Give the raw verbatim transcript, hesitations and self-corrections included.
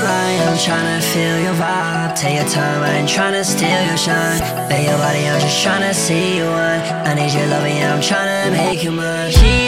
lie, I'm tryna feel your vibe. Take your time, I ain't tryna steal your shine. Bet your body, I'm just tryna see you one. I need your love, yeah, I'm tryna make you mine.